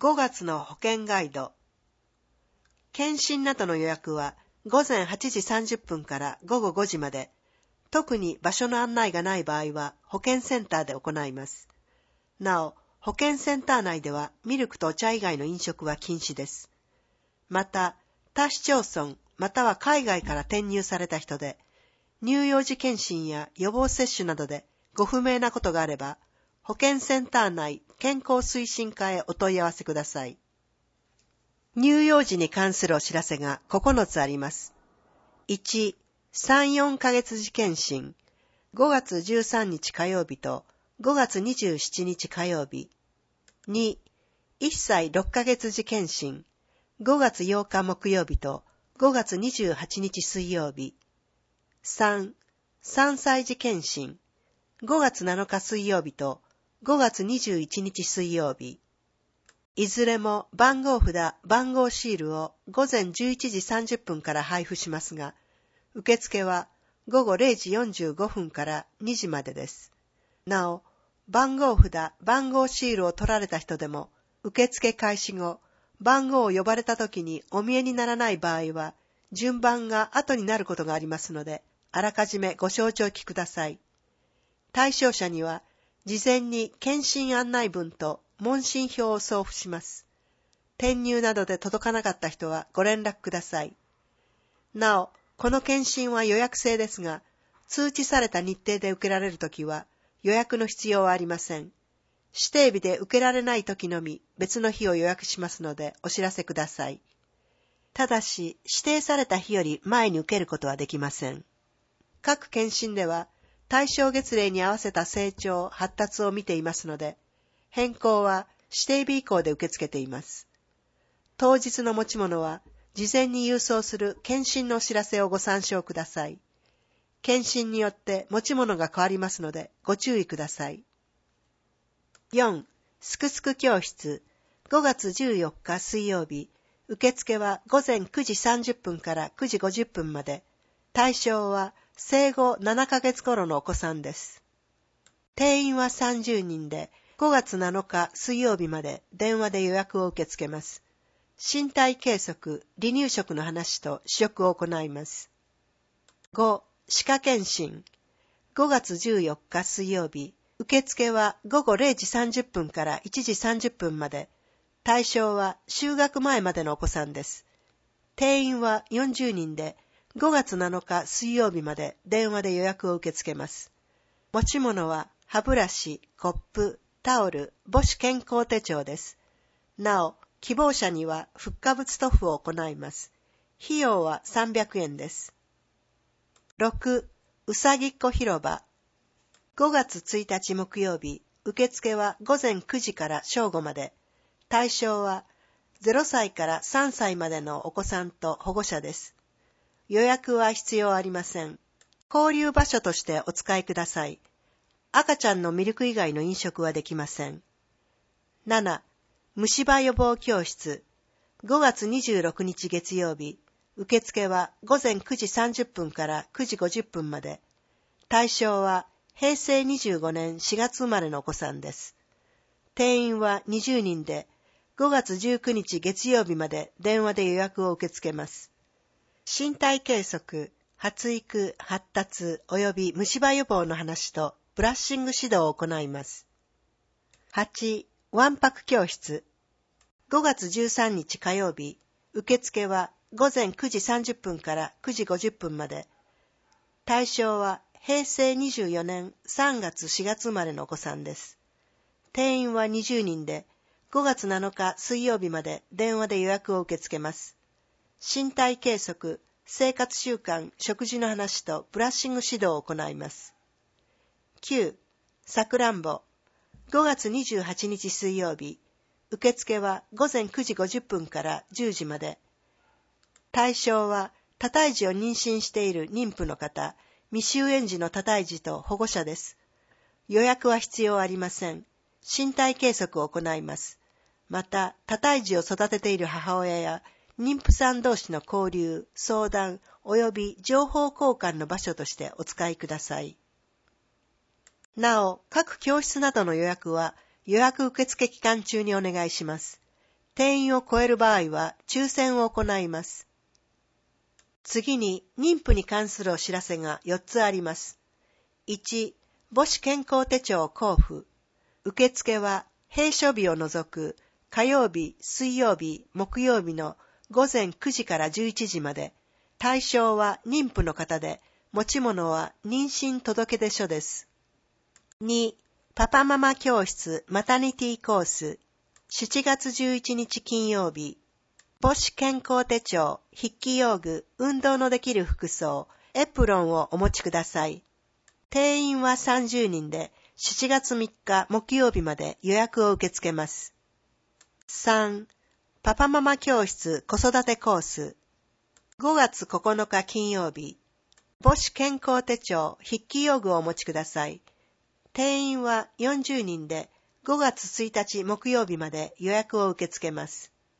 5月の保険ガイド。検診などの予約は午前8時30分から午後5時まで、特に場所の案内がない場合は保健センターで行います。なお、保健センター内ではミルクとお茶以外の飲食は禁止です。また、他市町村または海外から転入された人で、乳幼児検診や予防接種などでご不明なことがあれば、保健センター内健康推進課へお問い合わせください。乳幼児に関するお知らせが9つあります。1、3、4ヶ月時検診、5月13日火曜日と5月27日火曜日。2、1歳6ヶ月時検診、5月8日木曜日と5月28日水曜日。3、3歳児検診、5月7日水曜日と5月21日水曜日。いずれも番号札、番号シールを午前11時30分から配布しますが、受付は午後0時45分から2時までです。なお、番号札、番号シールを取られた人でも、受付開始後、番号を呼ばれた時にお見えにならない場合は、順番が後になることがありますので、あらかじめご承知おきください。対象者には、事前に検診案内文と問診票を送付します。転入などで届かなかった人はご連絡ください。なお、この検診は予約制ですが、通知された日程で受けられるときは予約の必要はありません。指定日で受けられないときのみ別の日を予約しますのでお知らせください。ただし、指定された日より前に受けることはできません。各検診では、対象月齢に合わせた成長、発達を見ていますので、変更は指定日以降で受け付けています。当日の持ち物は、事前に郵送する検診のお知らせをご参照ください。検診によって持ち物が変わりますので、ご注意ください。4. すくすく教室、5月14日水曜日、受付は午前9時30分から9時50分まで、対象は生後7ヶ月頃のお子さんです。定員は30人で、5月7日水曜日まで電話で予約を受け付けます。身体計測、離乳食の話と試食を行います。5. 歯科検診、5月14日水曜日、受付は午後0時30分から1時30分まで、対象は就学前までのお子さんです。定員は40人で、5月7日水曜日まで電話で予約を受け付けます。持ち物は歯ブラシ、コップ、タオル、母子健康手帳です。なお、希望者にはフッ化物塗布を行います。費用は300円です。6. うさぎっこ広場、5月1日木曜日、受付は午前9時から正午まで、対象は0歳から3歳までのお子さんと保護者です。予約は必要ありません。交流場所としてお使いください。赤ちゃんのミルク以外の飲食はできません。7. 虫歯予防教室、5月26日月曜日、受付は午前9時30分から9時50分まで、対象は平成25年4月生まれのお子さんです。定員は20人で、5月19日月曜日まで電話で予約を受け付けます。身体計測、発育、発達及び虫歯予防の話とブラッシング指導を行います。8. わんぱく教室、5月13日火曜日、受付は午前9時30分から9時50分まで、対象は平成24年3月4月生まれのお子さんです。定員は20人で、5月7日水曜日まで電話で予約を受け付けます。身体計測、生活習慣、食事の話とブラッシング指導を行います。9. さくらんぼ、5月28日水曜日、受付は午前9時50分から10時まで。対象は多胎児を妊娠している妊婦の方、未就園児の多胎児と保護者です。予約は必要ありません。身体計測を行います。また、多胎児を育てている母親や妊婦さん同士の交流、相談及び情報交換の場所としてお使いください。なお、各教室などの予約は予約受付期間中にお願いします。 定員を超える場合は抽選を行います。次に妊婦に関するお知らせが4つあります。1、母子健康手帳交付。受付は閉所日を除く火曜日、水曜日、木曜日の午前9時から11時まで。対象は妊婦の方で、持ち物は妊娠届出書です。2、パパママ教室マタニティコース。7月11日金曜日。母子健康手帳、筆記用具、運動のできる服装、エプロンをお持ちください。定員は30人で、7月3日木曜日まで予約を受け付けます。3、パパママ教室子育てコース。5月9日金曜日。母子健康手帳、筆記用具をお持ちください。定員は40人で、5月1日木曜日まで予約を受け付けます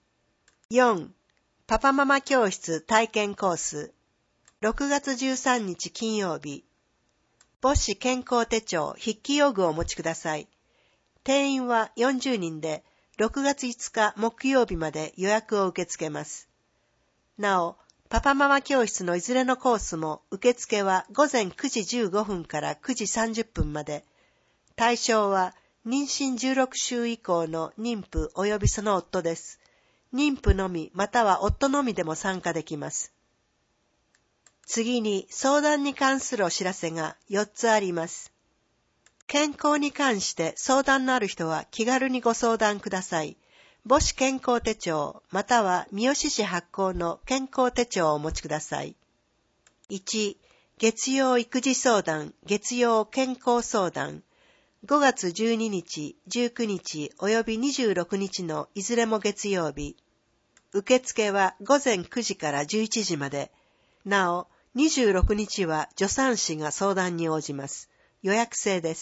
。4. パパママ教室体験コース。6月13日金曜日。母子健康手帳筆記用具をお持ちください。定員は40人で、6月5日木曜日まで予約を受け付けます。なお、パパママ教室のいずれのコースも受付は午前9時15分から9時30分まで。対象は妊娠16週以降の妊婦及びその夫です。妊婦のみまたは夫のみでも参加できます。次に相談に関するお知らせが4つあります。健康に関して相談のある人は気軽にご相談ください。母子健康手帳または三好市発行の健康手帳をお持ちください。1、月曜育児相談、月曜健康相談。5月12日、19日および26日のいずれも月曜日。受付は午前9時から11時まで。なお、26日は助産師が相談に応じます。予約制です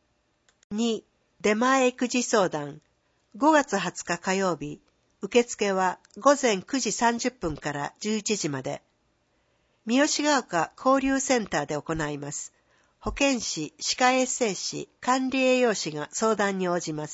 。2、出前育児相談。5月20日火曜日。受付は午前9時30分から11時まで。三好ヶ丘交流センターで行います。保健師、歯科衛生士、管理栄養士が相談に応じます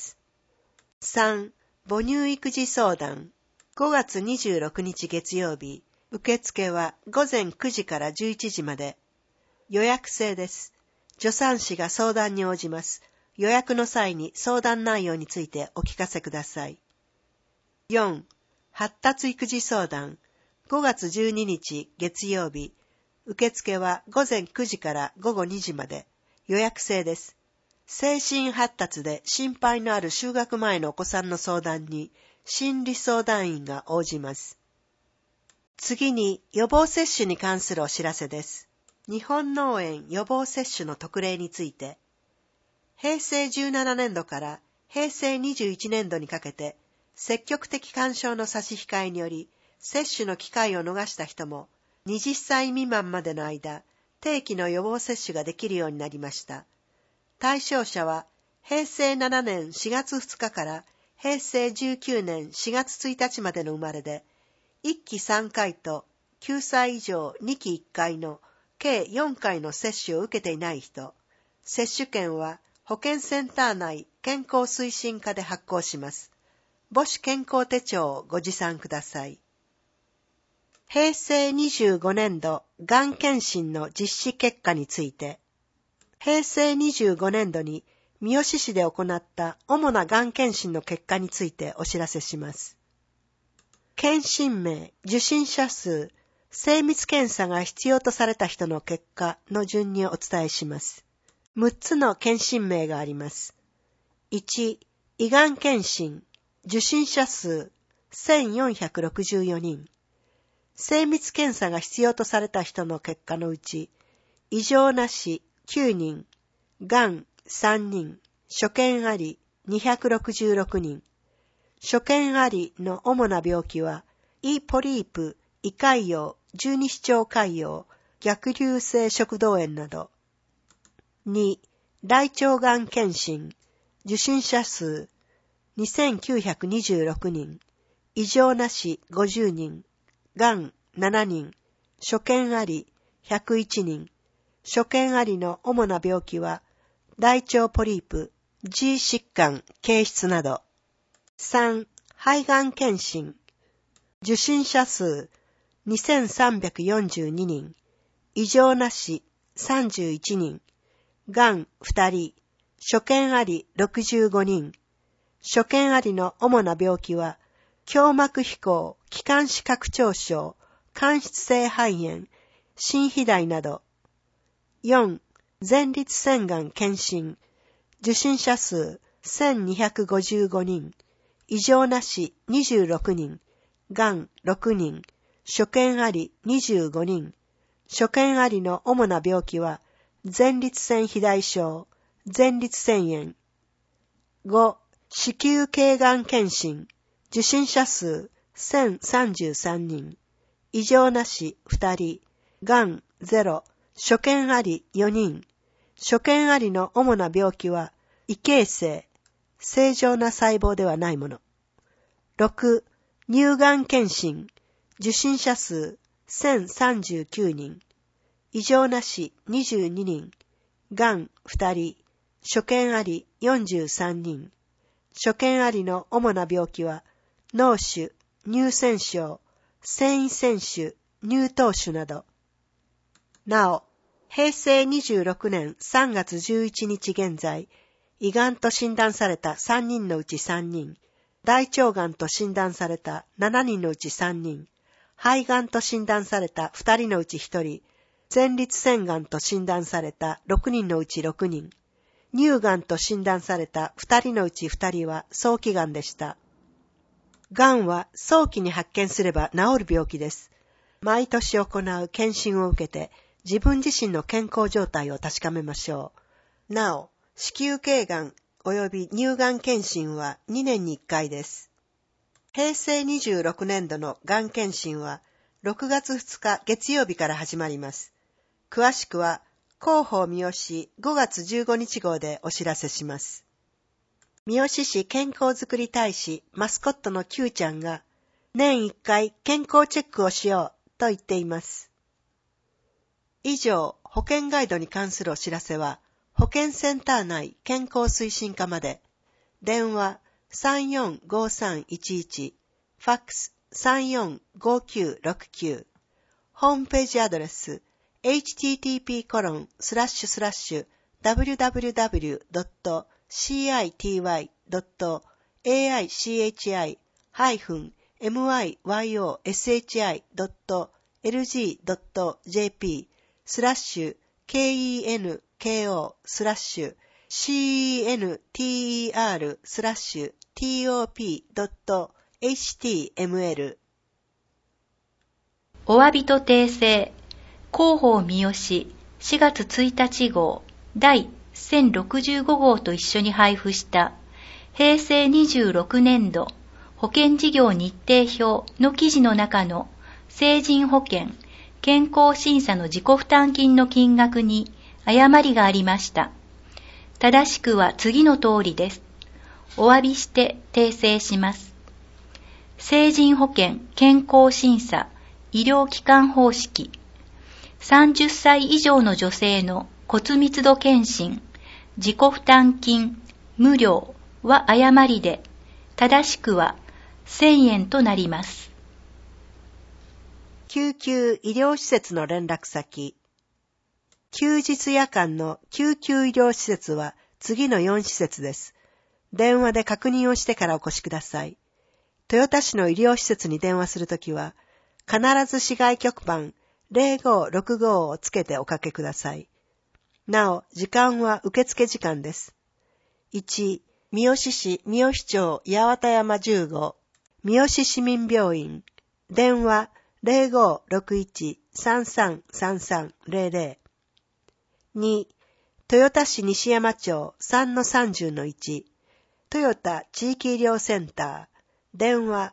。3. 母乳育児相談。5月26日月曜日。受付は午前9時から11時まで。予約制です。助産師が相談に応じます。予約の際に相談内容についてお聞かせください。4. 発達育児相談。5月12日月曜日。受付は午前9時から午後2時まで。予約制です。精神発達で心配のある就学前のお子さんの相談に心理相談員が応じます。次に予防接種に関するお知らせです。日本脳炎予防接種の特例について、平成17年度から平成21年度にかけて積極的勧奨の差し控えにより接種の機会を逃した人も20歳未満までの間、定期の予防接種ができるようになりました。対象者は、平成7年4月2日から平成19年4月1日までの生まれで、1期3回と9歳以上2期1回の計4回の接種を受けていない人、接種券は保健センター内健康推進課で発行します。母子健康手帳をご持参ください。平成25年度がん検診の実施結果について、平成25年度に三好市で行った主ながん検診の結果についてお知らせします。検診名、受診者数、精密検査が必要とされた人の結果の順にお伝えします。6つの検診名があります。1、胃がん検診、受診者数1464人。精密検査が必要とされた人の結果のうち、異常なし9人、がん3人、所見あり266人。所見ありの主な病気は、胃ポリープ、胃潰瘍、十二指腸潰瘍、逆流性食道炎など。2、大腸がん検診、受診者数2926人、異常なし50人、がん7人、所見あり101人、所見ありの主な病気は、大腸ポリープ、G 疾患、憩室など。3、 肺がん検診。受診者数2342人。異常なし31人。がん2人。所見あり65人。所見ありの主な病気は、胸膜飛行、気管支拡張症、間質性肺炎、心肥大など。4. 前立腺がん検診。受診者数1255人。異常なし26人。がん6人。所見あり25人。所見ありの主な病気は、前立腺肥大症、前立腺炎。5. 子宮頸がん検診。受診者数1033人。異常なし2人。がん0。所見あり4人。所見ありの主な病気は、異形成、正常な細胞ではないもの。6. 乳がん検診。受診者数1039人。異常なし22人。がん2人。所見あり43人。所見ありの主な病気は、脳腫、乳腺症、繊維腺腫、乳頭腫など。なお、平成26年3月11日現在、胃がんと診断された3人のうち3人、大腸がんと診断された7人のうち3人、肺がんと診断された2人のうち1人、前立腺がんと診断された6人のうち6人、乳がんと診断された2人のうち2人は早期がんでした。がんは早期に発見すれば治る病気です。毎年行う検診を受けて自分自身の健康状態を確かめましょう。なお、子宮頸がん及び乳がん検診は2年に1回です。平成26年度のがん検診は6月2日月曜日から始まります。詳しくは広報三好5月15日号でお知らせします。三好市健康づくり大使マスコットの Q ちゃんが年1回健康チェックをしようと言っています。以上、保険ガイドに関するお知らせは保健センター内健康推進課まで。電話345311、ファックス345969、ホームページアドレスhttp://www.citywken/kenko/top.html。 お詫びと訂正。広報三好4月1日号第1065号と一緒に配布した平成26年度保険事業日程表の記事の中の成人保険健康審査の自己負担金の金額に誤りがありました。正しくは次の通りです。お詫びして訂正します。成人保険健康審査医療機関方式30歳以上の女性の骨密度検診、自己負担金、無料は誤りで、正しくは1000円となります。 救急医療施設の連絡先。休日夜間の救急医療施設は次の4施設です。電話で確認をしてからお越しください。豊田市の医療施設に電話するときは、必ず市外局番0565をつけておかけください。なお、時間は受付時間です。1、三好市三好町八幡山15、三好市民病院、電話0561-333300。2、豊田市西山町3-30-1、豊田地域医療センター、電話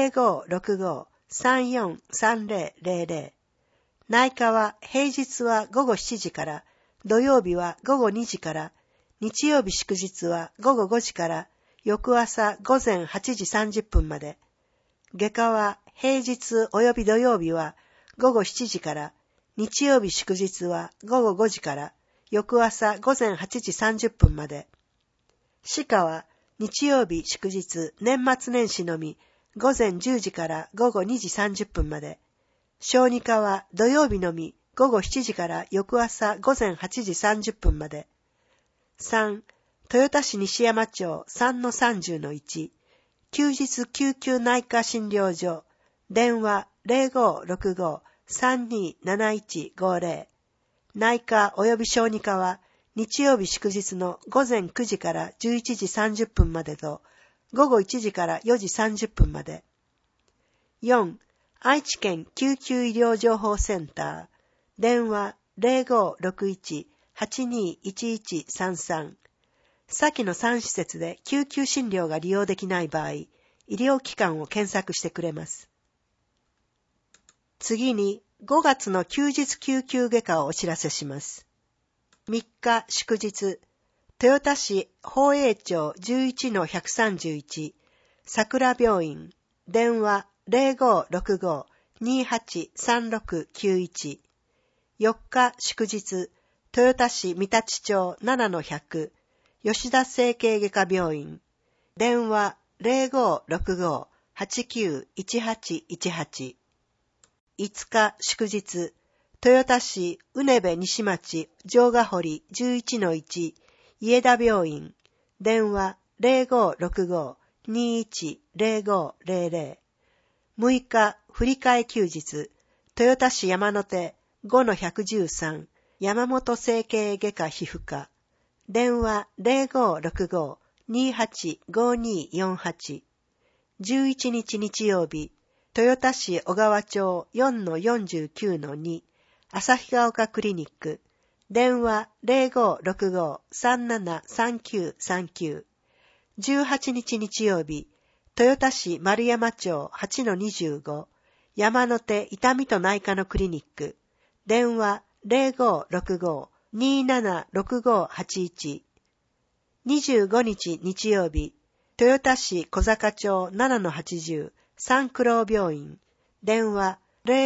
0565-343000。内科は平日は午後7時から、土曜日は午後2時から、日曜日祝日は午後5時から、翌朝午前8時30分まで。外科は平日及び土曜日は午後7時から、日曜日祝日は午後5時から、翌朝午前8時30分まで。歯科は日曜日祝日年末年始のみ午前10時から午後2時30分まで。小児科は土曜日のみ午後7時から翌朝午前8時30分まで。3、豊田市西山町 3-30-1 休日救急内科診療所電話 0565-327150 内科及び小児科は日曜日祝日の午前9時から11時30分までと午後1時から4時30分まで。4、愛知県救急医療情報センター電話 0561-821133 先の3施設で救急診療が利用できない場合、医療機関を検索してくれます。次に5月の休日救急外科をお知らせします。3日祝日、豊田市宝永町 11-131 桜病院電話 0565-283691 4日祝日、豊田市三立町 7-100 吉田整形外科病院電話 0565-891818 5日祝日、豊田市うねべ西町城ヶ堀 11-1 家田病院電話 0565-210500 6日振り替え休日、豊田市山手 5-113 山本整形外科皮膚科電話 0565-285248 11日日曜日、豊田市小川町 4-49-2 旭ヶ丘クリニック電話 0565-373939 18日日曜日、豊田市丸山町 8-25 山手痛みと内科のクリニック電話 0565-276581 25日日曜日、豊田市小坂町 7-80 三九郎病院電話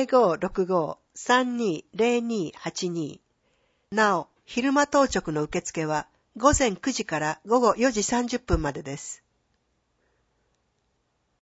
0565-320282 なお、昼間当直の受付は午前9時から午後4時30分までです。